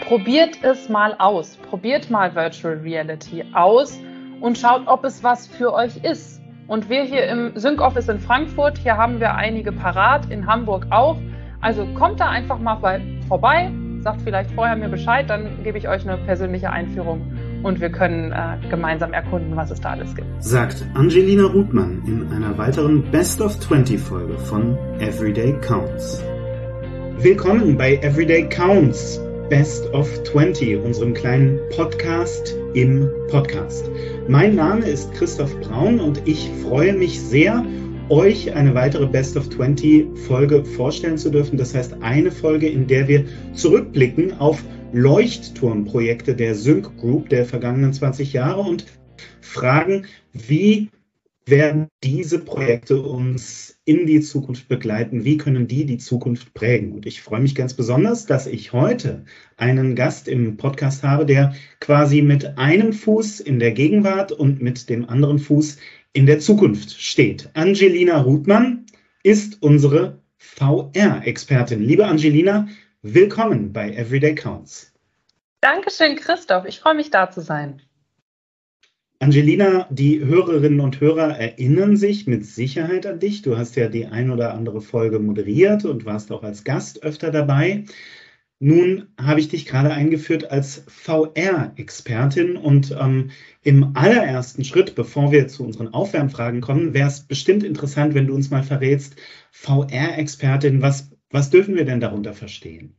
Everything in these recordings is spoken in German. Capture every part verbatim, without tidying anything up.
probiert es mal aus. Probiert mal Virtual Reality aus und schaut, ob es was für euch ist. Und wir hier im Sync Office in Frankfurt, hier haben wir einige parat, in Hamburg auch. Also kommt da einfach mal vorbei, sagt vielleicht vorher mir Bescheid, dann gebe ich euch eine persönliche Einführung und wir können äh, gemeinsam erkunden, was es da alles gibt. Sagt Angelina Ruthmann in einer weiteren Best of zwanzig Folge von Everyday Counts. Willkommen bei Everyday Counts, Best of zwanzig, unserem kleinen Podcast im Podcast. Mein Name ist Christoph Braun und ich freue mich sehr, euch eine weitere Best of zwanzig Folge vorstellen zu dürfen. Das heißt, eine Folge, in der wir zurückblicken auf Leuchtturmprojekte der Sync Group der vergangenen zwanzig Jahre und fragen, wie werden diese Projekte uns in die Zukunft begleiten? Wie können die die Zukunft prägen? Und ich freue mich ganz besonders, dass ich heute einen Gast im Podcast habe, der quasi mit einem Fuß in der Gegenwart und mit dem anderen Fuß in der Zukunft steht. Angelina Ruthmann ist unsere V R-Expertin. Liebe Angelina, willkommen bei Everyday Counts. Dankeschön, Christoph. Ich freue mich, da zu sein. Angelina, die Hörerinnen und Hörer erinnern sich mit Sicherheit an dich. Du hast ja die ein oder andere Folge moderiert und warst auch als Gast öfter dabei. Nun habe ich dich gerade eingeführt als V R-Expertin und ähm, im allerersten Schritt, bevor wir zu unseren Aufwärmfragen kommen, wäre es bestimmt interessant, wenn du uns mal verrätst, V R-Expertin, was, was dürfen wir denn darunter verstehen?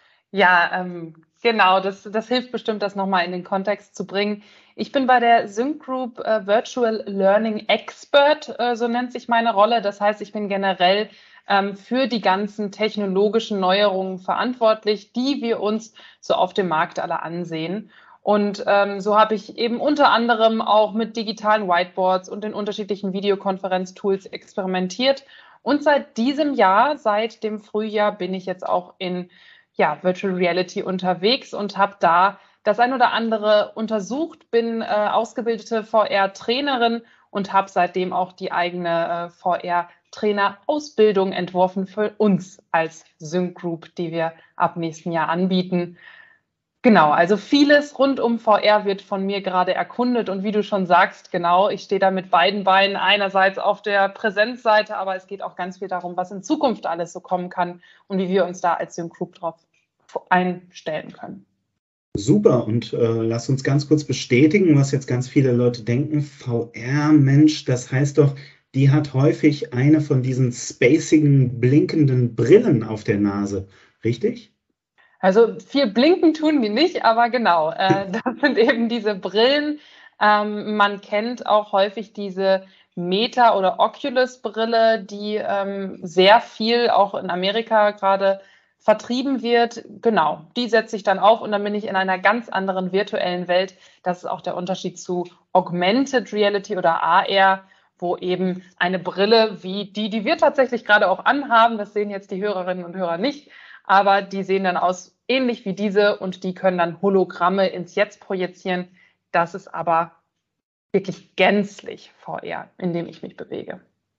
Ja, ähm, genau, das, das hilft bestimmt, das nochmal in den Kontext zu bringen. Ich bin bei der Sync Group äh, Virtual Learning Expert, äh, so nennt sich meine Rolle. Das heißt, ich bin generell ähm, für die ganzen technologischen Neuerungen verantwortlich, die wir uns so auf dem Markt alle ansehen. Und ähm, so habe ich eben unter anderem auch mit digitalen Whiteboards und den unterschiedlichen Videokonferenztools experimentiert. Und seit diesem Jahr, seit dem Frühjahr, bin ich jetzt auch in ja, Virtual Reality unterwegs und habe da das ein oder andere untersucht, bin äh, ausgebildete V R-Trainerin und habe seitdem auch die eigene äh, V R-Trainer-Ausbildung entworfen für uns als Sync Group, die wir ab nächsten Jahr anbieten. Genau, also vieles rund um V R wird von mir gerade erkundet und wie du schon sagst, genau, ich stehe da mit beiden Beinen einerseits auf der Präsenzseite, aber es geht auch ganz viel darum, was in Zukunft alles so kommen kann und wie wir uns da als Sync Group drauf einstellen können. Super, und äh, lass uns ganz kurz bestätigen, was jetzt ganz viele Leute denken. V R, Mensch, das heißt doch, die hat häufig eine von diesen spacigen, blinkenden Brillen auf der Nase, richtig? Also viel blinken tun die nicht, aber genau, äh, das sind eben diese Brillen. Ähm, man kennt auch häufig diese Meta- oder Oculus-Brille, die ähm, sehr viel auch in Amerika gerade vertrieben wird. Genau, die setze ich dann auf und dann bin ich in einer ganz anderen virtuellen Welt. Das ist auch der Unterschied zu Augmented Reality oder A R, wo eben eine Brille wie die, die wir tatsächlich gerade auch anhaben, das sehen jetzt die Hörerinnen und Hörer nicht, aber die sehen dann aus ähnlich wie diese und die können dann Hologramme ins Jetzt projizieren. Das ist aber wirklich gänzlich V R, in dem ich mich bewege.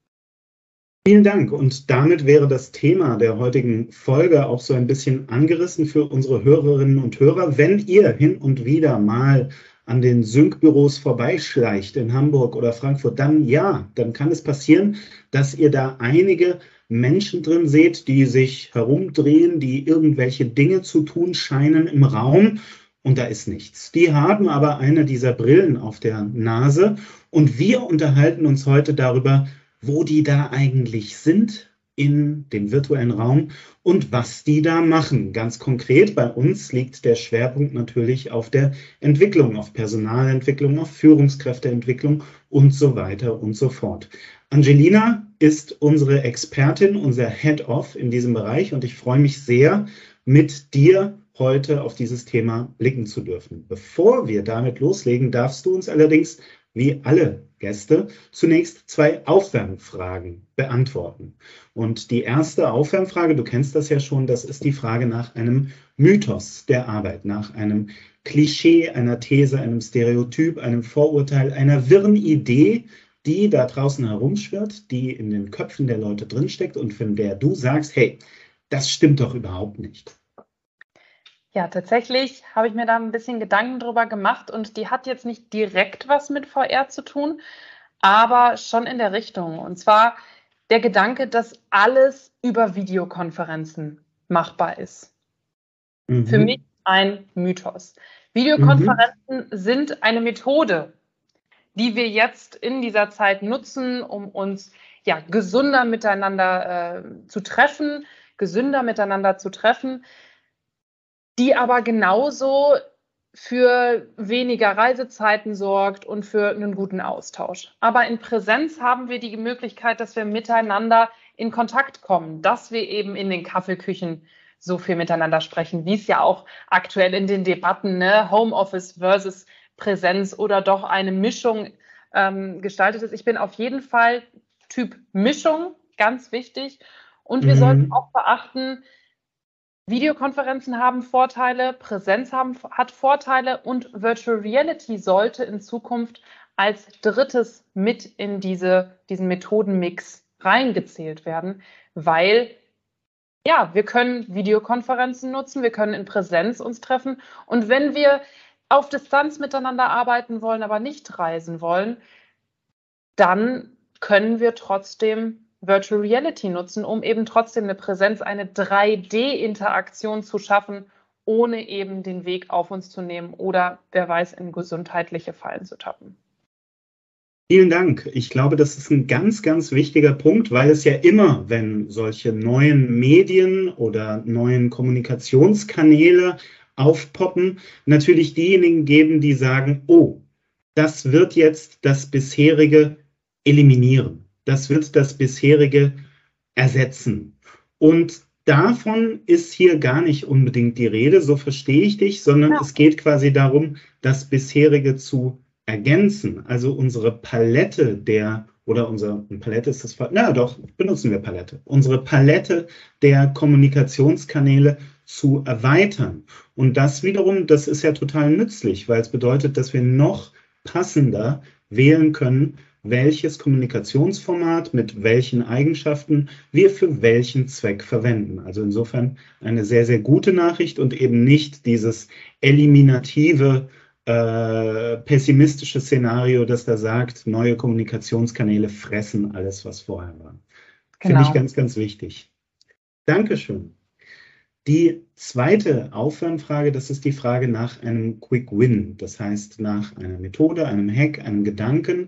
Vielen Dank. Und damit wäre das Thema der heutigen Folge auch so ein bisschen angerissen für unsere Hörerinnen und Hörer. Wenn ihr hin und wieder mal an den Sync-Büros vorbeischleicht in Hamburg oder Frankfurt, dann ja, dann kann es passieren, dass ihr da einige Menschen drin seht, die sich herumdrehen, die irgendwelche Dinge zu tun scheinen im Raum und da ist nichts. Die haben aber eine dieser Brillen auf der Nase und wir unterhalten uns heute darüber, wo die da eigentlich sind in dem virtuellen Raum und was die da machen. Ganz konkret bei uns liegt der Schwerpunkt natürlich auf der Entwicklung, auf Personalentwicklung, auf Führungskräfteentwicklung und so weiter und so fort. Angelina ist unsere Expertin, unser Head-Off in diesem Bereich und ich freue mich sehr, mit dir heute auf dieses Thema blicken zu dürfen. Bevor wir damit loslegen, darfst du uns allerdings, wie alle Gäste, zunächst zwei Aufwärmfragen beantworten. Und die erste Aufwärmfrage, du kennst das ja schon, das ist die Frage nach einem Mythos der Arbeit, nach einem Klischee, einer These, einem Stereotyp, einem Vorurteil, einer wirren Idee, die da draußen herumschwirrt, die in den Köpfen der Leute drinsteckt und von der du sagst, hey, das stimmt doch überhaupt nicht. Ja, tatsächlich habe ich mir da ein bisschen Gedanken drüber gemacht und die hat jetzt nicht direkt was mit V R zu tun, aber schon in der Richtung. Und zwar der Gedanke, dass alles über Videokonferenzen machbar ist. Für mich Mhm. ein Mythos. Mhm. Videokonferenzen sind eine Methode, die wir jetzt in dieser Zeit nutzen, um uns ja gesunder miteinander äh, zu treffen, gesünder miteinander zu treffen, die aber genauso für weniger Reisezeiten sorgt und für einen guten Austausch. Aber in Präsenz haben wir die Möglichkeit, dass wir miteinander in Kontakt kommen, dass wir eben in den Kaffeeküchen so viel miteinander sprechen, wie es ja auch aktuell in den Debatten, ne, Homeoffice versus Präsenz oder doch eine Mischung ähm, gestaltet ist. Ich bin auf jeden Fall Typ Mischung, ganz wichtig. Und wir sollten Mhm. auch beachten, Videokonferenzen haben Vorteile, Präsenz haben, hat Vorteile und Virtual Reality sollte in Zukunft als drittes mit in diese, diesen Methodenmix reingezählt werden, weil ja, wir können Videokonferenzen nutzen, wir können in Präsenz uns treffen und wenn wir auf Distanz miteinander arbeiten wollen, aber nicht reisen wollen, dann können wir trotzdem Virtual Reality nutzen, um eben trotzdem eine Präsenz, eine drei D-Interaktion zu schaffen, ohne eben den Weg auf uns zu nehmen oder, wer weiß, in gesundheitliche Fallen zu tappen. Vielen Dank. Ich glaube, das ist ein ganz, ganz wichtiger Punkt, weil es ja immer, wenn solche neuen Medien oder neuen Kommunikationskanäle aufpoppen, natürlich diejenigen geben, die sagen, oh, das wird jetzt das bisherige eliminieren. Das wird das bisherige ersetzen. Und davon ist hier gar nicht unbedingt die Rede, so verstehe ich dich, sondern Ja, es geht quasi darum, das bisherige zu ergänzen. Also unsere Palette der, oder unser, Palette ist das, na doch, benutzen wir Palette, unsere Palette der Kommunikationskanäle zu erweitern. Und das wiederum, das ist ja total nützlich, weil es bedeutet, dass wir noch passender wählen können, welches Kommunikationsformat mit welchen Eigenschaften wir für welchen Zweck verwenden. Also insofern eine sehr, sehr gute Nachricht und eben nicht dieses eliminative, äh, pessimistische Szenario, das da sagt, neue Kommunikationskanäle fressen alles, was vorher war. Finde ich genau. ganz, ganz wichtig. Dankeschön. Die zweite Aufwärmfrage, das ist die Frage nach einem Quick Win, das heißt nach einer Methode, einem Hack, einem Gedanken,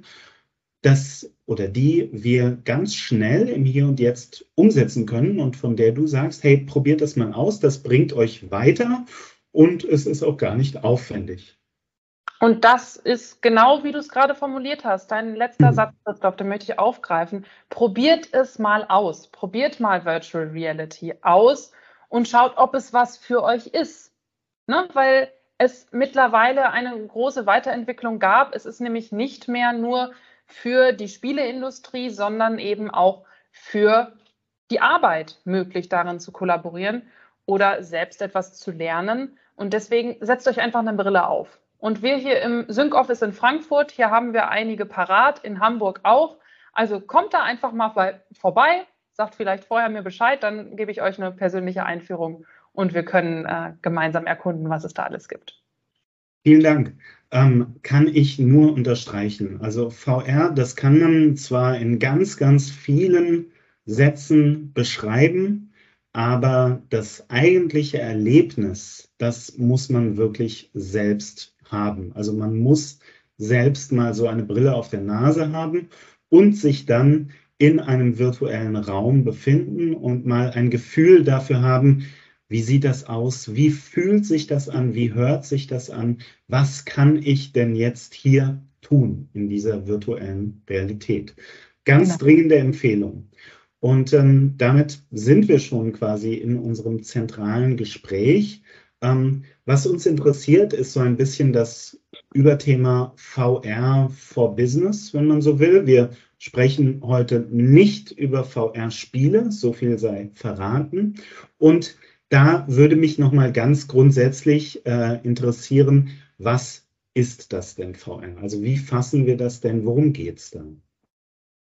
das oder die wir ganz schnell im Hier und Jetzt umsetzen können und von der du sagst, hey, probiert das mal aus, das bringt euch weiter und es ist auch gar nicht aufwendig. Und das ist genau, wie du es gerade formuliert hast. Dein letzter Satz, Christoph, den möchte ich aufgreifen. Probiert es mal aus. Probiert mal Virtual Reality aus und schaut, ob es was für euch ist. Ne? Weil es mittlerweile eine große Weiterentwicklung gab. Es ist nämlich nicht mehr nur für die Spieleindustrie, sondern eben auch für die Arbeit möglich, darin zu kollaborieren oder selbst etwas zu lernen. Und deswegen setzt euch einfach eine Brille auf. Und wir hier im Sync Office in Frankfurt, hier haben wir einige parat, in Hamburg auch. Also kommt da einfach mal vorbei, sagt vielleicht vorher mir Bescheid, dann gebe ich euch eine persönliche Einführung und wir können äh, gemeinsam erkunden, was es da alles gibt. Vielen Dank. Ähm, kann ich nur unterstreichen. Also V R, das kann man zwar in ganz, ganz vielen Sätzen beschreiben, aber das eigentliche Erlebnis, das muss man wirklich selbst haben. Also man muss selbst mal so eine Brille auf der Nase haben und sich dann in einem virtuellen Raum befinden und mal ein Gefühl dafür haben, wie sieht das aus? Wie fühlt sich das an? Wie hört sich das an? Was kann ich denn jetzt hier tun in dieser virtuellen Realität? Ganz Genau. dringende Empfehlung. Und ähm, damit sind wir schon quasi in unserem zentralen Gespräch. Ähm, was uns interessiert, ist so ein bisschen das Überthema V R for Business, wenn man so will. Wir sprechen heute nicht über V R-Spiele, so viel sei verraten. Und da würde mich noch mal ganz grundsätzlich äh, interessieren, was ist das denn V R? Also wie fassen wir das denn? Worum geht es dann?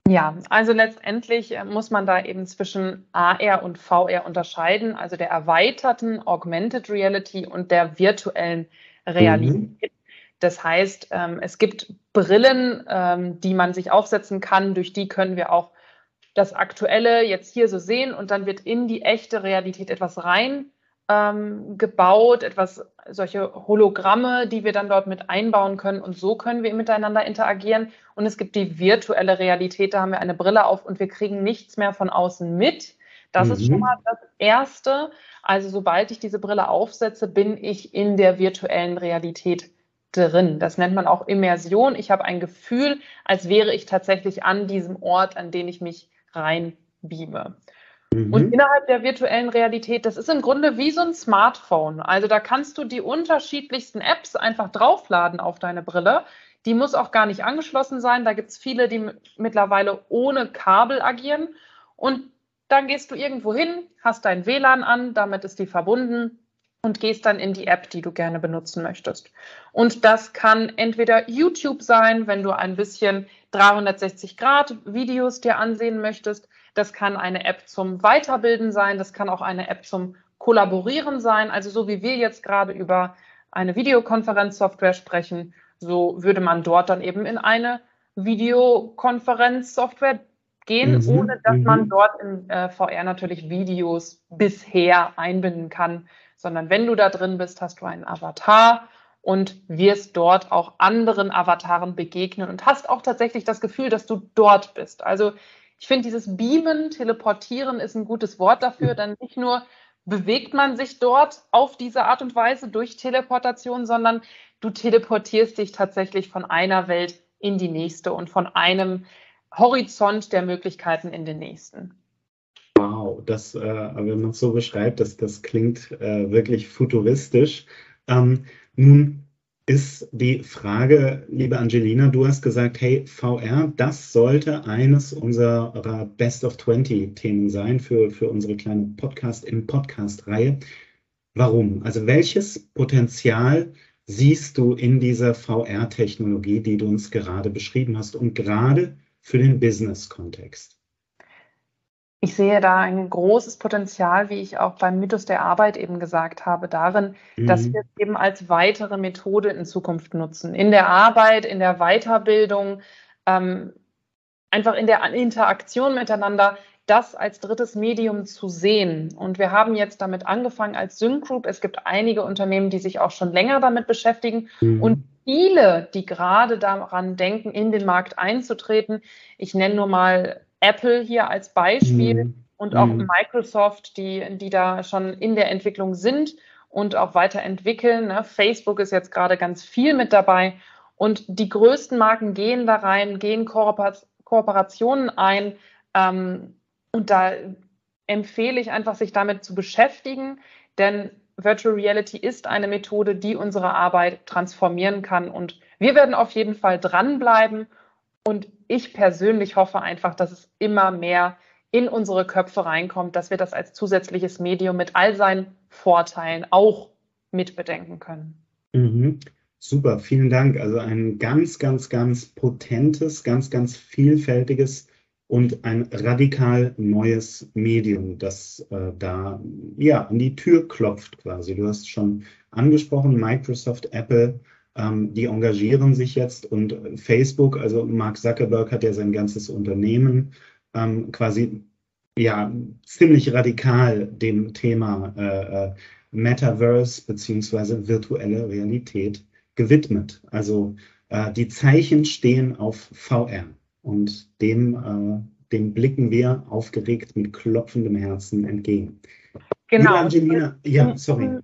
Ja, also letztendlich muss man da eben zwischen A R und V R unterscheiden, also der erweiterten Augmented Reality und der virtuellen Realität. Mhm. Das heißt, es gibt Brillen, die man sich aufsetzen kann, durch die können wir auch das Aktuelle jetzt hier so sehen und dann wird in die echte Realität etwas rein ähm, gebaut, etwas, solche Hologramme, die wir dann dort mit einbauen können und so können wir miteinander interagieren. Und es gibt die virtuelle Realität, da haben wir eine Brille auf und wir kriegen nichts mehr von außen mit. Das mhm. ist schon mal das Erste. Also sobald ich diese Brille aufsetze, bin ich in der virtuellen Realität drin. Das nennt man auch Immersion. Ich habe ein Gefühl, als wäre ich tatsächlich an diesem Ort, an den ich mich reinbeame. Mhm. Und innerhalb der virtuellen Realität, das ist im Grunde wie so ein Smartphone. Also da kannst du die unterschiedlichsten Apps einfach draufladen auf deine Brille. Die muss auch gar nicht angeschlossen sein. Da gibt es viele, die mittlerweile ohne Kabel agieren. Und dann gehst du irgendwo hin, hast dein W L A N an, damit ist die verbunden und gehst dann in die App, die du gerne benutzen möchtest. Und das kann entweder YouTube sein, wenn du ein bisschen dreihundertsechzig Grad Videos dir ansehen möchtest. Das kann eine App zum Weiterbilden sein. Das kann auch eine App zum Kollaborieren sein. Also so wie wir jetzt gerade über eine Videokonferenzsoftware sprechen, so würde man dort dann eben in eine Videokonferenzsoftware gehen, mhm, ohne dass mhm. man dort in äh, V R natürlich Videos bisher einbinden kann, sondern wenn du da drin bist, hast du einen Avatar und wirst dort auch anderen Avataren begegnen und hast auch tatsächlich das Gefühl, dass du dort bist. Also ich finde, dieses Beamen, Teleportieren ist ein gutes Wort dafür, denn nicht nur bewegt man sich dort auf diese Art und Weise durch Teleportation, sondern du teleportierst dich tatsächlich von einer Welt in die nächste und von einem Horizont der Möglichkeiten in den nächsten. Wow, das, äh, wenn man es so beschreibt, das, das klingt äh, wirklich futuristisch. Ähm, nun ist die Frage, liebe Angelina, du hast gesagt, hey, V R, das sollte eines unserer Best of zwanzig Themen sein für, für unsere kleine Podcast im Podcast-Reihe. Warum? Also welches Potenzial siehst du in dieser V R-Technologie, die du uns gerade beschrieben hast und gerade für den Business-Kontext? Ich sehe da ein großes Potenzial, wie ich auch beim Mythos der Arbeit eben gesagt habe, darin, mhm. dass wir es eben als weitere Methode in Zukunft nutzen. In der Arbeit, in der Weiterbildung, ähm, einfach in der Interaktion miteinander, das als drittes Medium zu sehen. Und wir haben jetzt damit angefangen als Sync Group. Es gibt einige Unternehmen, die sich auch schon länger damit beschäftigen mhm. und viele, die gerade daran denken, in den Markt einzutreten. Ich nenne nur mal Apple hier als Beispiel mhm. und auch mhm. Microsoft, die, die da schon in der Entwicklung sind und auch weiterentwickeln. Ne? Facebook ist jetzt gerade ganz viel mit dabei und die größten Marken gehen da rein, gehen Kooper- Kooperationen ein ähm, und da empfehle ich einfach, sich damit zu beschäftigen, denn Virtual Reality ist eine Methode, die unsere Arbeit transformieren kann und wir werden auf jeden Fall dranbleiben. Und ich persönlich hoffe einfach, dass es immer mehr in unsere Köpfe reinkommt, dass wir das als zusätzliches Medium mit all seinen Vorteilen auch mitbedenken können. Mhm. Super, vielen Dank. Also ein ganz, ganz, ganz potentes, ganz, ganz vielfältiges und ein radikal neues Medium, das äh, da ja an die Tür klopft quasi. Du hast schon angesprochen, Microsoft, Apple, die engagieren sich jetzt und Facebook, also Mark Zuckerberg hat ja sein ganzes Unternehmen ähm, quasi ja ziemlich radikal dem Thema äh, Metaverse beziehungsweise virtuelle Realität gewidmet. Also äh, die Zeichen stehen auf V R und dem, äh, dem blicken wir aufgeregt mit klopfendem Herzen entgegen. Genau. Liebe Angelina, ja, sorry.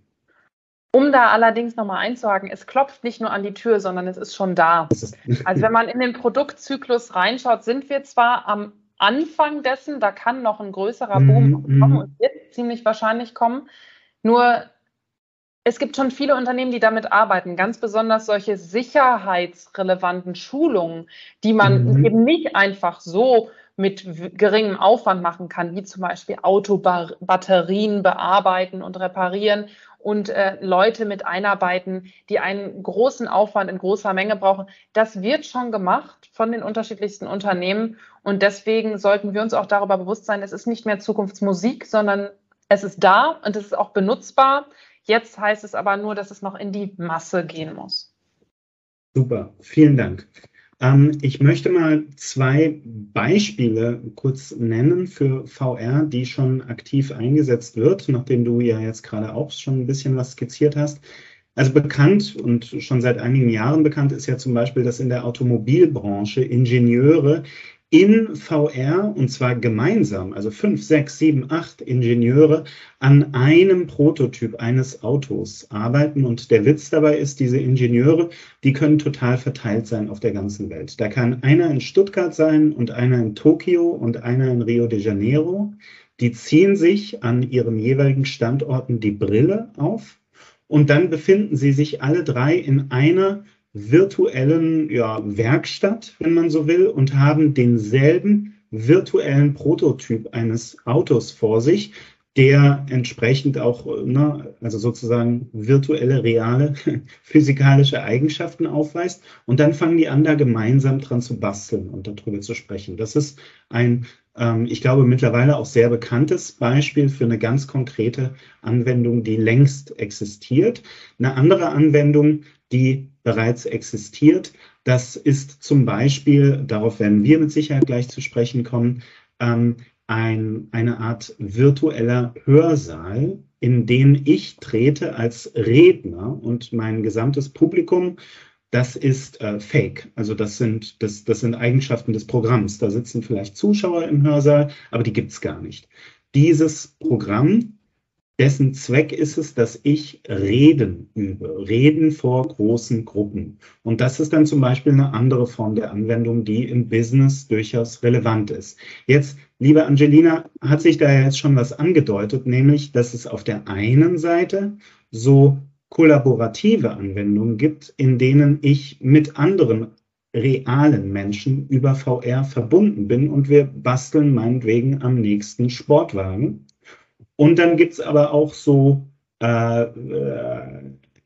Um da allerdings nochmal einzuhaken, es klopft nicht nur an die Tür, sondern es ist schon da. Also wenn man in den Produktzyklus reinschaut, sind wir zwar am Anfang dessen, da kann noch ein größerer Boom mm, kommen und wird ziemlich wahrscheinlich kommen, nur es gibt schon viele Unternehmen, die damit arbeiten, ganz besonders solche sicherheitsrelevanten Schulungen, die man mm. eben nicht einfach so mit geringem Aufwand machen kann, wie zum Beispiel Autobatterien bearbeiten und reparieren und äh, Leute mit einarbeiten, die einen großen Aufwand in großer Menge brauchen. Das wird schon gemacht von den unterschiedlichsten Unternehmen und deswegen sollten wir uns auch darüber bewusst sein, es ist nicht mehr Zukunftsmusik, sondern es ist da und es ist auch benutzbar. Jetzt heißt es aber nur, dass es noch in die Masse gehen muss. Super, vielen Dank. Ähm, ich möchte mal zwei Beispiele kurz nennen für V R, die schon aktiv eingesetzt wird, nachdem du ja jetzt gerade auch schon ein bisschen was skizziert hast. Also bekannt und schon seit einigen Jahren bekannt ist ja zum Beispiel, dass in der Automobilbranche Ingenieure in V R, und zwar gemeinsam, also fünf, sechs, sieben, acht Ingenieure an einem Prototyp eines Autos arbeiten. Und der Witz dabei ist, diese Ingenieure, die können total verteilt sein auf der ganzen Welt. Da kann einer in Stuttgart sein und einer in Tokio und einer in Rio de Janeiro. Die ziehen sich an ihren jeweiligen Standorten die Brille auf und dann befinden sie sich alle drei in einer virtuellen ja, Werkstatt, wenn man so will, und haben denselben virtuellen Prototyp eines Autos vor sich, der entsprechend auch, ne, also sozusagen virtuelle, reale, physikalische Eigenschaften aufweist. Und dann fangen die an, da gemeinsam dran zu basteln und darüber zu sprechen. Das ist ein, ähm, ich glaube, mittlerweile auch sehr bekanntes Beispiel für eine ganz konkrete Anwendung, die längst existiert. Eine andere Anwendung, die bereits existiert, das ist zum Beispiel, darauf werden wir mit Sicherheit gleich zu sprechen kommen, ähm, ein, eine Art virtueller Hörsaal, in den ich trete als Redner und mein gesamtes Publikum, das ist äh, Fake. Also das sind, das, das sind Eigenschaften des Programms. Da sitzen vielleicht Zuschauer im Hörsaal, aber die gibt es gar nicht. Dieses Programm, dessen Zweck ist es, dass ich Reden übe, Reden vor großen Gruppen. Und das ist dann zum Beispiel eine andere Form der Anwendung, die im Business durchaus relevant ist. Jetzt, liebe Angelina, hat sich da jetzt schon was angedeutet, nämlich, dass es auf der einen Seite so kollaborative Anwendungen gibt, in denen ich mit anderen realen Menschen über V R verbunden bin und wir basteln meinetwegen am nächsten Sportwagen. Und dann gibt es aber auch so, äh, äh,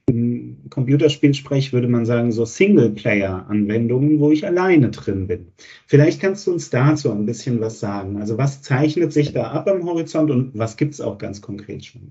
im Computerspielsprech würde man sagen, so Singleplayer-Anwendungen, wo ich alleine drin bin. Vielleicht kannst du uns dazu ein bisschen was sagen. Also was zeichnet sich da ab am Horizont und was gibt es auch ganz konkret schon?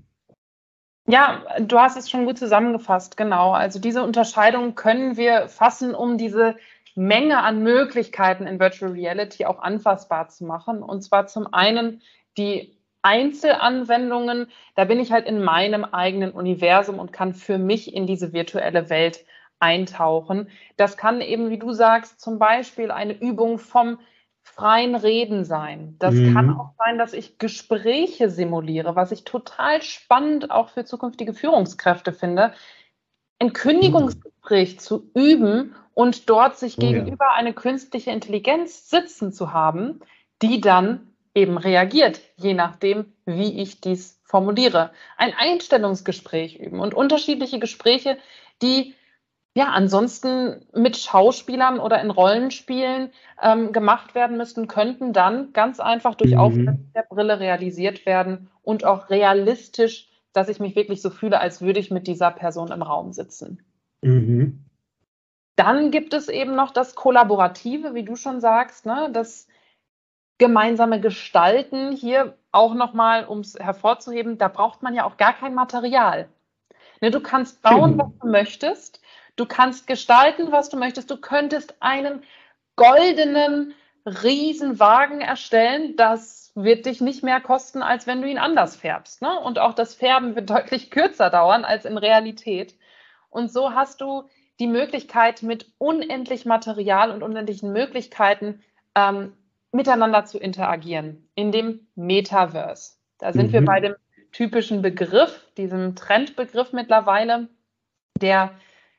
Ja, du hast es schon gut zusammengefasst, genau. Also diese Unterscheidung können wir fassen, um diese Menge an Möglichkeiten in Virtual Reality auch anfassbar zu machen. Und zwar zum einen die Einzelanwendungen, da bin ich halt in meinem eigenen Universum und kann für mich in diese virtuelle Welt eintauchen. Das kann eben, wie du sagst, zum Beispiel eine Übung vom freien Reden sein. Das mhm. kann auch sein, dass ich Gespräche simuliere, was ich total spannend auch für zukünftige Führungskräfte finde. Ein Kündigungsgespräch mhm. zu üben und dort sich oh, gegenüber ja. eine künstliche Intelligenz sitzen zu haben, die dann eben reagiert, je nachdem, wie ich dies formuliere. Ein Einstellungsgespräch üben und unterschiedliche Gespräche, die ja ansonsten mit Schauspielern oder in Rollenspielen ähm, gemacht werden müssten, könnten dann ganz einfach durch mhm. Aufsetzen der Brille realisiert werden und auch realistisch, dass ich mich wirklich so fühle, als würde ich mit dieser Person im Raum sitzen. Mhm. Dann gibt es eben noch das Kollaborative, wie du schon sagst, ne, das gemeinsame Gestalten, hier auch nochmal, um es hervorzuheben, da braucht man ja auch gar kein Material. Ne, du kannst bauen, was du möchtest, du kannst gestalten, was du möchtest, du könntest einen goldenen Riesenwagen erstellen, das wird dich nicht mehr kosten, als wenn du ihn anders färbst. Ne? Und auch das Färben wird deutlich kürzer dauern als in Realität. Und so hast du die Möglichkeit, mit unendlich Material und unendlichen Möglichkeiten ähm, miteinander zu interagieren in dem Metaverse. Da sind mhm. wir bei dem typischen Begriff, diesem Trendbegriff mittlerweile, der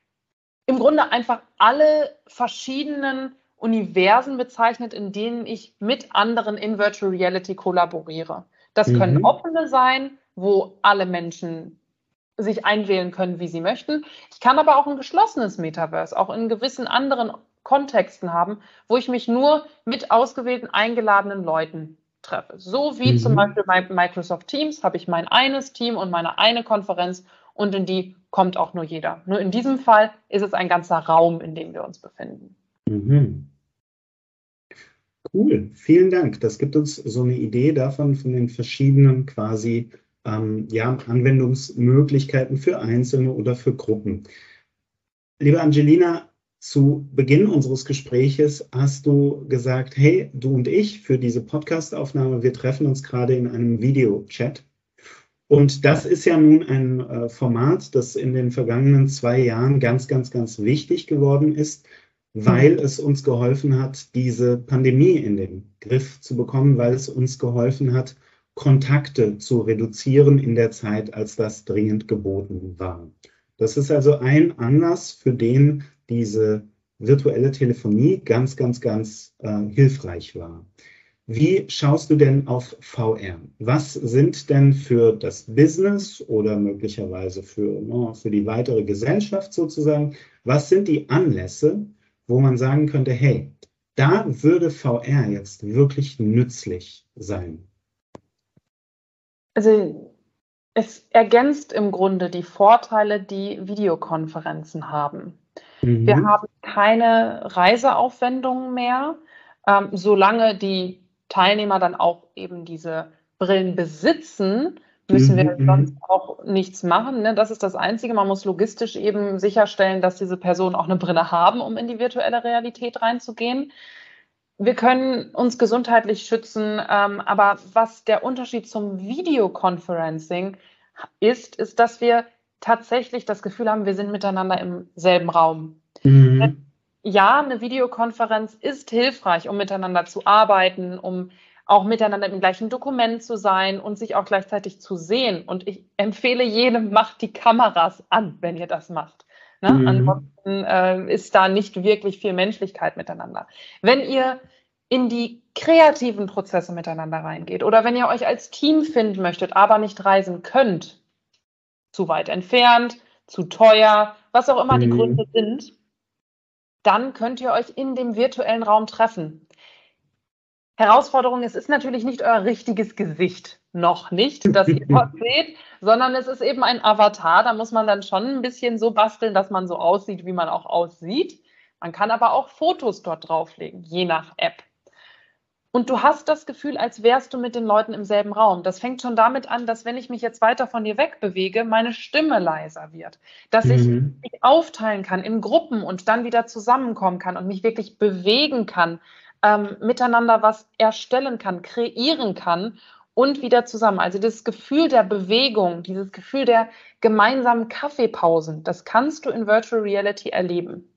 im Grunde einfach alle verschiedenen Universen bezeichnet, in denen ich mit anderen in Virtual Reality kollaboriere. Das mhm. können offene sein, wo alle Menschen sich einwählen können, wie sie möchten. Ich kann aber auch ein geschlossenes Metaverse, auch in gewissen anderen Kontexten haben, wo ich mich nur mit ausgewählten, eingeladenen Leuten treffe. So wie mhm. zum Beispiel bei Microsoft Teams habe ich mein eines Team und meine eine Konferenz und in die kommt auch nur jeder. Nur in diesem Fall ist es ein ganzer Raum, in dem wir uns befinden. Mhm. Cool, vielen Dank. Das gibt uns so eine Idee davon, von den verschiedenen quasi ähm, ja, Anwendungsmöglichkeiten für Einzelne oder für Gruppen. Liebe Angelina, zu Beginn unseres Gespräches hast du gesagt, hey, du und ich für diese Podcast-Aufnahme, wir treffen uns gerade in einem Videochat. Und das ist ja nun ein äh, Format, das in den vergangenen zwei Jahren ganz, ganz, ganz wichtig geworden ist, weil es uns geholfen hat, diese Pandemie in den Griff zu bekommen, weil es uns geholfen hat, Kontakte zu reduzieren in der Zeit, als das dringend geboten war. Das ist also ein Anlass, für den diese virtuelle Telefonie ganz, ganz, ganz äh, hilfreich war. Wie schaust du denn auf V R? Was sind denn für das Business oder möglicherweise für, no, für die weitere Gesellschaft sozusagen, was sind die Anlässe, wo man sagen könnte, hey, da würde V R jetzt wirklich nützlich sein? Also es ergänzt im Grunde die Vorteile, die Videokonferenzen haben. Mhm. Wir haben keine Reiseaufwendungen mehr, ähm, solange die Teilnehmer dann auch eben diese Brillen besitzen, müssen wir mhm. sonst auch nichts machen. Ne? Das ist das Einzige. Man muss logistisch eben sicherstellen, dass diese Personen auch eine Brille haben, um in die virtuelle Realität reinzugehen. Wir können uns gesundheitlich schützen, ähm, aber was der Unterschied zum Videoconferencing ist, ist, dass wir tatsächlich das Gefühl haben, wir sind miteinander im selben Raum. Mhm. Ja, eine Videokonferenz ist hilfreich, um miteinander zu arbeiten, um auch miteinander im gleichen Dokument zu sein und sich auch gleichzeitig zu sehen. Und ich empfehle jedem, macht die Kameras an, wenn ihr das macht. Ne? Mhm. Ansonsten äh, ist da nicht wirklich viel Menschlichkeit miteinander. Wenn ihr in die kreativen Prozesse miteinander reingeht oder wenn ihr euch als Team finden möchtet, aber nicht reisen könnt, zu weit entfernt, zu teuer, was auch immer mhm. die Gründe sind, dann könnt ihr euch in dem virtuellen Raum treffen. Herausforderung, es ist natürlich nicht euer richtiges Gesicht, noch nicht, das ihr dort seht, sondern es ist eben ein Avatar. Da muss man dann schon ein bisschen so basteln, dass man so aussieht, wie man auch aussieht. Man kann aber auch Fotos dort drauflegen, je nach App. Und du hast das Gefühl, als wärst du mit den Leuten im selben Raum. Das fängt schon damit an, dass wenn ich mich jetzt weiter von dir wegbewege, meine Stimme leiser wird. Dass mhm. ich mich aufteilen kann in Gruppen und dann wieder zusammenkommen kann und mich wirklich bewegen kann, ähm, miteinander was erstellen kann, kreieren kann und wieder zusammen. Also das Gefühl der Bewegung, dieses Gefühl der gemeinsamen Kaffeepausen, das kannst du in Virtual Reality erleben.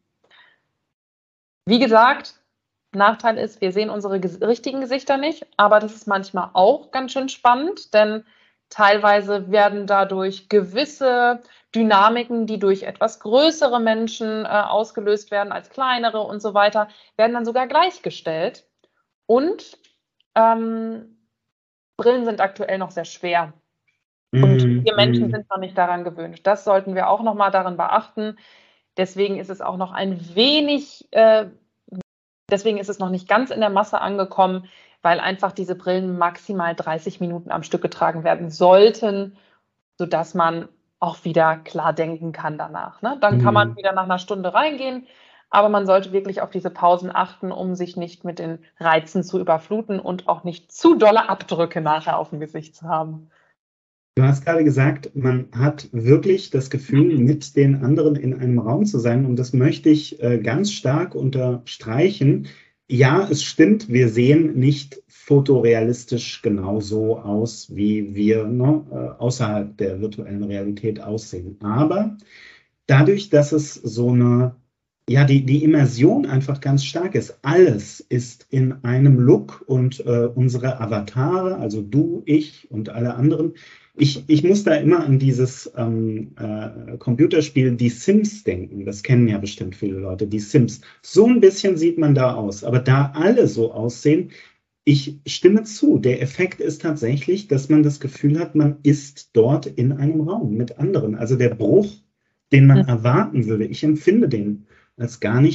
Wie gesagt, Nachteil ist, wir sehen unsere ges- richtigen Gesichter nicht, aber das ist manchmal auch ganz schön spannend, denn teilweise werden dadurch gewisse Dynamiken, die durch etwas größere Menschen äh, ausgelöst werden als kleinere und so weiter, werden dann sogar gleichgestellt. Und ähm, Brillen sind aktuell noch sehr schwer. Und mm, wir Menschen mm. sind noch nicht daran gewöhnt. Das sollten wir auch nochmal daran beachten. Deswegen ist es auch noch ein wenig... Äh, Deswegen ist es noch nicht ganz in der Masse angekommen, weil einfach diese Brillen maximal dreißig Minuten am Stück getragen werden sollten, sodass man auch wieder klar denken kann danach. Ne? Dann kann man wieder nach einer Stunde reingehen, aber man sollte wirklich auf diese Pausen achten, um sich nicht mit den Reizen zu überfluten und auch nicht zu dolle Abdrücke nachher auf dem Gesicht zu haben. Du hast gerade gesagt, man hat wirklich das Gefühl, mit den anderen in einem Raum zu sein. Und das möchte ich äh, ganz stark unterstreichen. Ja, es stimmt, wir sehen nicht fotorealistisch genauso aus, wie wir ne, äh, außerhalb der virtuellen Realität aussehen. Aber dadurch, dass es so eine, ja, die, die Immersion einfach ganz stark ist, alles ist in einem Look und äh, unsere Avatare, also du, ich und alle anderen, Ich, ich muss da immer an dieses ähm, äh, Computerspiel Die Sims denken. Das kennen ja bestimmt viele Leute, die Sims. So ein bisschen sieht man da aus. Aber da alle so aussehen, ich stimme zu. Der Effekt ist tatsächlich, dass man das Gefühl hat, man ist dort in einem Raum mit anderen. Also der Bruch, den man erwarten würde, ich empfinde den als gar nicht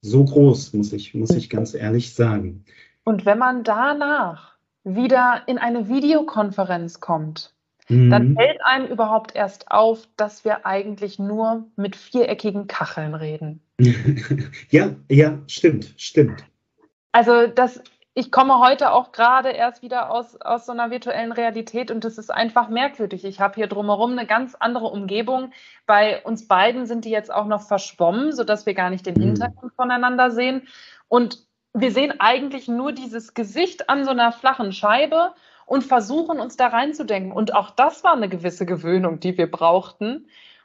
so groß, muss ich, muss ich ganz ehrlich sagen. Und wenn man danach wieder in eine Videokonferenz kommt, Mhm. dann fällt einem überhaupt erst auf, dass wir eigentlich nur mit viereckigen Kacheln reden. Ja, ja, stimmt, stimmt. Also das, ich komme heute auch gerade erst wieder aus, aus so einer virtuellen Realität und das ist einfach merkwürdig. Ich habe hier drumherum eine ganz andere Umgebung. Bei uns beiden sind die jetzt auch noch verschwommen, sodass wir gar nicht den Mhm. Hintergrund voneinander sehen. Und wir sehen eigentlich nur dieses Gesicht an so einer flachen Scheibe und versuchen uns da reinzudenken. Und auch das war eine gewisse Gewöhnung, die wir brauchten.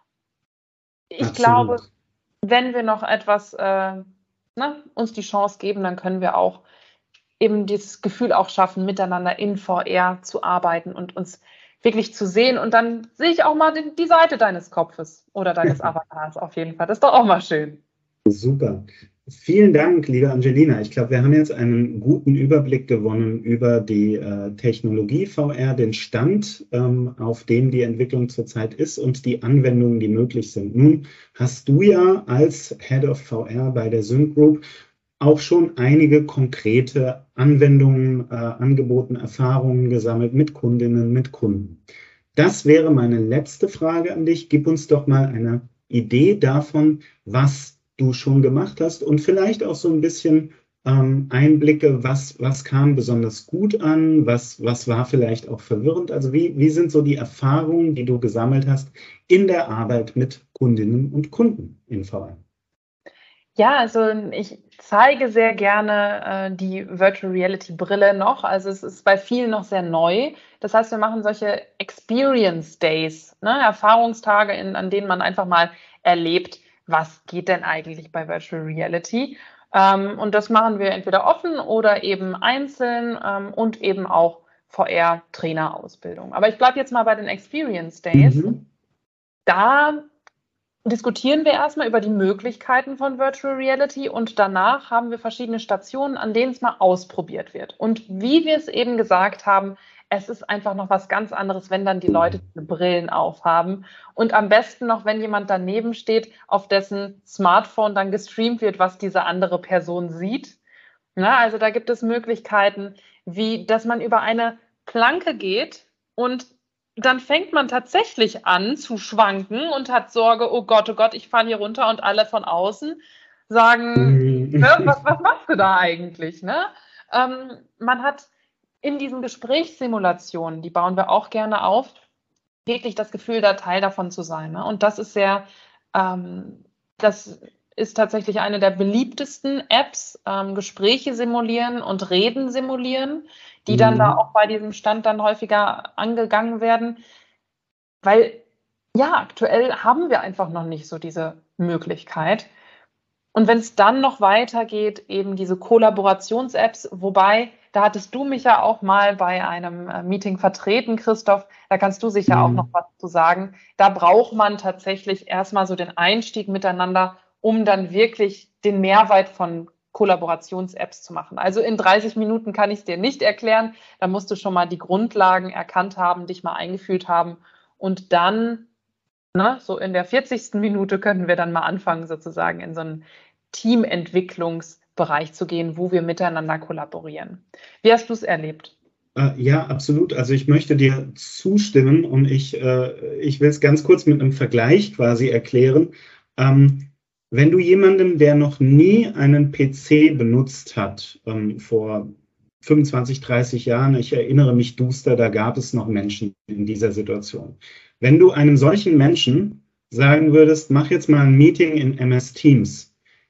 Ich Absolut. glaube, wenn wir noch etwas äh, ne, uns die Chance geben, dann können wir auch eben dieses Gefühl auch schaffen, miteinander in V R zu arbeiten und uns wirklich zu sehen. Und dann sehe ich auch mal die, die Seite deines Kopfes oder deines Avatars auf jeden Fall. Das ist doch auch mal schön. Super. Vielen Dank, liebe Angelina. Ich glaube, wir haben jetzt einen guten Überblick gewonnen über die äh, Technologie V R, den Stand, ähm, auf dem die Entwicklung zurzeit ist und die Anwendungen, die möglich sind. Nun hast du ja als Head of V R bei der Sync Group auch schon einige konkrete Anwendungen, äh, angeboten, Erfahrungen gesammelt mit Kundinnen, mit Kunden. Das wäre meine letzte Frage an dich. Gib uns doch mal eine Idee davon, was du schon gemacht hast und vielleicht auch so ein bisschen ähm, Einblicke, was, was kam besonders gut an, was, was war vielleicht auch verwirrend. Also wie, wie sind so die Erfahrungen, die du gesammelt hast in der Arbeit mit Kundinnen und Kunden in V R? Ja, also ich zeige sehr gerne äh, die Virtual Reality Brille noch. Also es ist bei vielen noch sehr neu. Das heißt, wir machen solche Experience Days, ne? Erfahrungstage, in, an denen man einfach mal erlebt, was geht denn eigentlich bei Virtual Reality. Ähm, und das machen wir entweder offen oder eben einzeln ähm, und eben auch V R-Trainerausbildung. Aber ich bleibe jetzt mal bei den Experience Days. Mhm. Da diskutieren wir erstmal über die Möglichkeiten von Virtual Reality und danach haben wir verschiedene Stationen, an denen es mal ausprobiert wird. Und wie wir es eben gesagt haben, es ist einfach noch was ganz anderes, wenn dann die Leute diese Brillen aufhaben und am besten noch, wenn jemand daneben steht, auf dessen Smartphone dann gestreamt wird, was diese andere Person sieht. Na, also da gibt es Möglichkeiten, wie dass man über eine Planke geht und dann fängt man tatsächlich an zu schwanken und hat Sorge, oh Gott, oh Gott, ich falle hier runter und alle von außen sagen, Mhm. ne, was, was machst du da eigentlich? Ne? Ähm, man hat in diesen Gesprächssimulationen, die bauen wir auch gerne auf, wirklich das Gefühl, da Teil davon zu sein. Ne? Und das ist sehr, ähm, das ist tatsächlich eine der beliebtesten Apps, ähm, Gespräche simulieren und Reden simulieren, die dann da Mhm. auch bei diesem Stand dann häufiger angegangen werden, weil ja, aktuell haben wir einfach noch nicht so diese Möglichkeit. Und wenn es dann noch weitergeht, eben diese Kollaborations-Apps, wobei, da hattest du mich ja auch mal bei einem äh, Meeting vertreten, Christoph, da kannst du sicher auch noch Mhm. was zu sagen. Da braucht man tatsächlich erstmal so den Einstieg miteinander, um dann wirklich den Mehrwert von Kollaborations-Apps zu machen. Also in dreißig Minuten kann ich es dir nicht erklären, da musst du schon mal die Grundlagen erkannt haben, dich mal eingefühlt haben und dann, ne, so in der vierzigsten Minute können wir dann mal anfangen, sozusagen in so einen Teamentwicklungsbereich zu gehen, wo wir miteinander kollaborieren. Wie hast du es erlebt? Äh, Ja, absolut. Also ich möchte dir zustimmen und ich, äh, ich will es ganz kurz mit einem Vergleich quasi erklären. Ähm, wenn du jemandem, der noch nie einen P C benutzt hat, ähm, vor fünfundzwanzig, dreißig Jahren, ich erinnere mich duster, da gab es noch Menschen in dieser Situation. Wenn du einem solchen Menschen sagen würdest, mach jetzt mal ein Meeting in M S Teams,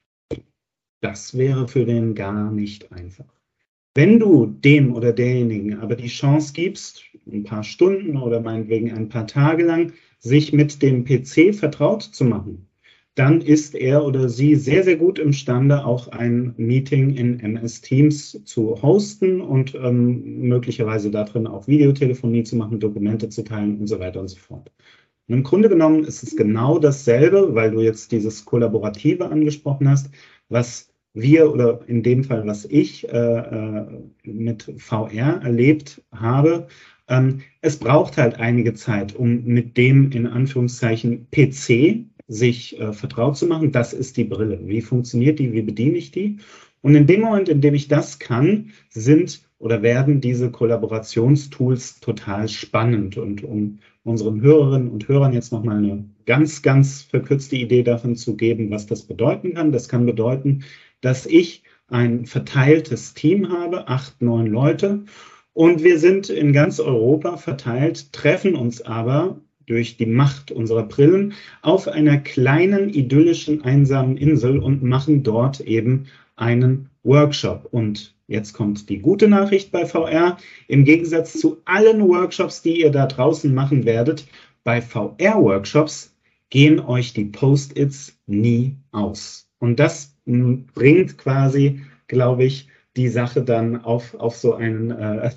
das wäre für den gar nicht einfach. Wenn du dem oder derjenigen aber die Chance gibst, ein paar Stunden oder meinetwegen ein paar Tage lang, sich mit dem P C vertraut zu machen, dann ist er oder sie sehr, sehr gut imstande, auch ein Meeting in M S Teams zu hosten und ähm, möglicherweise darin auch Videotelefonie zu machen, Dokumente zu teilen und so weiter und so fort. Und im Grunde genommen ist es genau dasselbe, weil du jetzt dieses Kollaborative angesprochen hast, was wir oder in dem Fall, was ich äh, mit V R erlebt habe. Ähm, es braucht halt einige Zeit, um mit dem in Anführungszeichen P C sich äh, vertraut zu machen, das ist die Brille. Wie funktioniert die? Wie bediene ich die? Und in dem Moment, in dem ich das kann, sind oder werden diese Kollaborationstools total spannend. Und um unseren Hörerinnen und Hörern jetzt nochmal eine ganz, ganz verkürzte Idee davon zu geben, was das bedeuten kann. Das kann bedeuten, dass ich ein verteiltes Team habe, acht, neun Leute. Und wir sind in ganz Europa verteilt, treffen uns aber durch die Macht unserer Brillen auf einer kleinen, idyllischen, einsamen Insel und machen dort eben einen Workshop. Und jetzt kommt die gute Nachricht bei V R. Im Gegensatz zu allen Workshops, die ihr da draußen machen werdet, bei V R-Workshops gehen euch die Post-its nie aus. Und das m, bringt quasi, glaube ich, die Sache dann auf, auf so einen äh,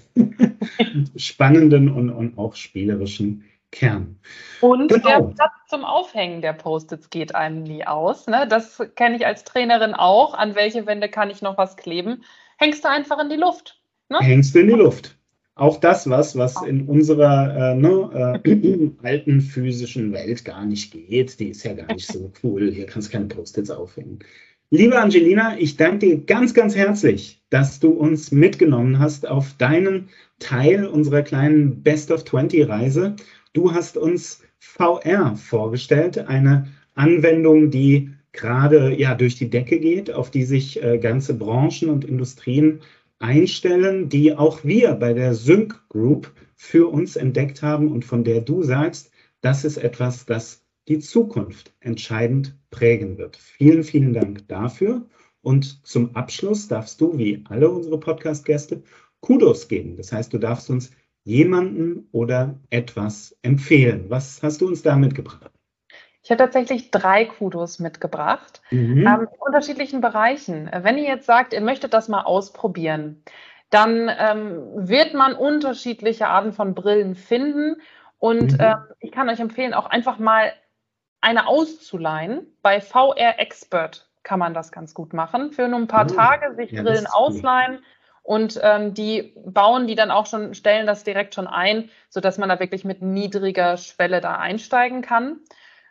spannenden und, und auch spielerischen Kern. Und genau. Der Platz zum Aufhängen der Post-its geht einem nie aus. Ne? Das kenne ich als Trainerin auch. An welche Wände kann ich noch was kleben? Hängst du einfach in die Luft. Ne? Hängst du in die Luft. Auch das, was, was in unserer äh, ne, äh, alten physischen Welt gar nicht geht. Die ist ja gar nicht so cool. Hier kannst du keine Post-its aufhängen. Liebe Angelina, ich danke dir ganz, ganz herzlich, dass du uns mitgenommen hast auf deinen Teil unserer kleinen Best of zwanzig Reise. Du hast uns V R vorgestellt, eine Anwendung, die gerade ja durch die Decke geht, auf die sich äh, ganze Branchen und Industrien einstellen, die auch wir bei der Sync Group für uns entdeckt haben und von der du sagst, das ist etwas, das die Zukunft entscheidend prägen wird. Vielen, vielen Dank dafür. Und zum Abschluss darfst du, wie alle unsere Podcast-Gäste, Kudos geben. Das heißt, du darfst uns jemanden oder etwas empfehlen. Was hast du uns da mitgebracht? Ich habe tatsächlich drei Kudos mitgebracht, mhm. ähm, in unterschiedlichen Bereichen. Wenn ihr jetzt sagt, ihr möchtet das mal ausprobieren, dann ähm, wird man unterschiedliche Arten von Brillen finden. Und mhm. äh, ich kann euch empfehlen, auch einfach mal eine auszuleihen. Bei V R Expert kann man das ganz gut machen. Für nur ein paar oh, Tage sich ja, Brillen ausleihen. Cool. Und ähm, die bauen die dann auch schon, stellen das direkt schon ein, sodass man da wirklich mit niedriger Schwelle da einsteigen kann.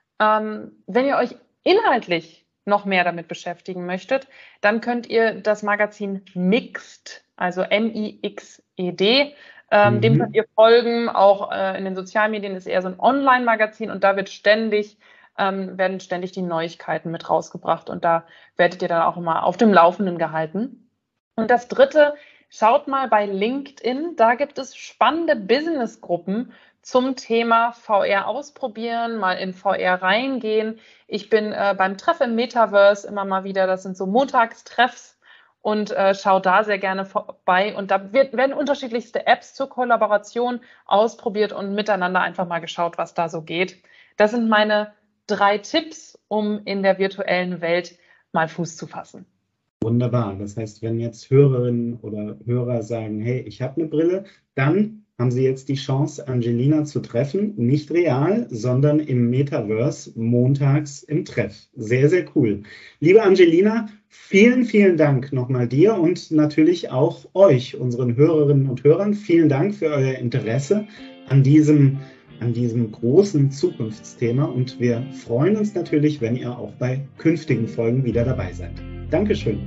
Ähm, wenn ihr euch inhaltlich noch mehr damit beschäftigen möchtet, dann könnt ihr das Magazin Mixed, also M I X E D, ähm, mhm. dem könnt ihr folgen. Auch äh, in den Sozialmedien ist eher so ein Online-Magazin und da wird ständig, ähm, werden ständig die Neuigkeiten mit rausgebracht und da werdet ihr dann auch immer auf dem Laufenden gehalten. Und das Dritte, schaut mal bei LinkedIn, da gibt es spannende Businessgruppen zum Thema V R ausprobieren, mal in V R reingehen. Ich bin äh, beim Treff im Metaverse immer mal wieder, das sind so Montagstreffs und äh, schaue da sehr gerne vorbei. Und da wird, werden unterschiedlichste Apps zur Kollaboration ausprobiert und miteinander einfach mal geschaut, was da so geht. Das sind meine drei Tipps, um in der virtuellen Welt mal Fuß zu fassen. Wunderbar. Das heißt, wenn jetzt Hörerinnen oder Hörer sagen, hey, ich habe eine Brille, dann haben Sie jetzt die Chance, Angelina zu treffen. Nicht real, sondern im Metaverse montags im Treff. Sehr, sehr cool. Liebe Angelina, vielen, vielen Dank nochmal dir und natürlich auch euch, unseren Hörerinnen und Hörern. Vielen Dank für euer Interesse an diesem, an diesem großen Zukunftsthema. Und wir freuen uns natürlich, wenn ihr auch bei künftigen Folgen wieder dabei seid. Dankeschön.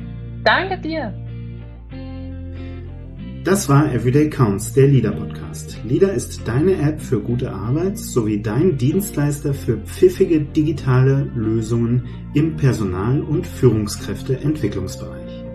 Danke dir. Das war Everyday Counts, der LIDA Podcast. LIDA ist deine App für gute Arbeit sowie dein Dienstleister für pfiffige digitale Lösungen im Personal- und Führungskräfteentwicklungsbereich.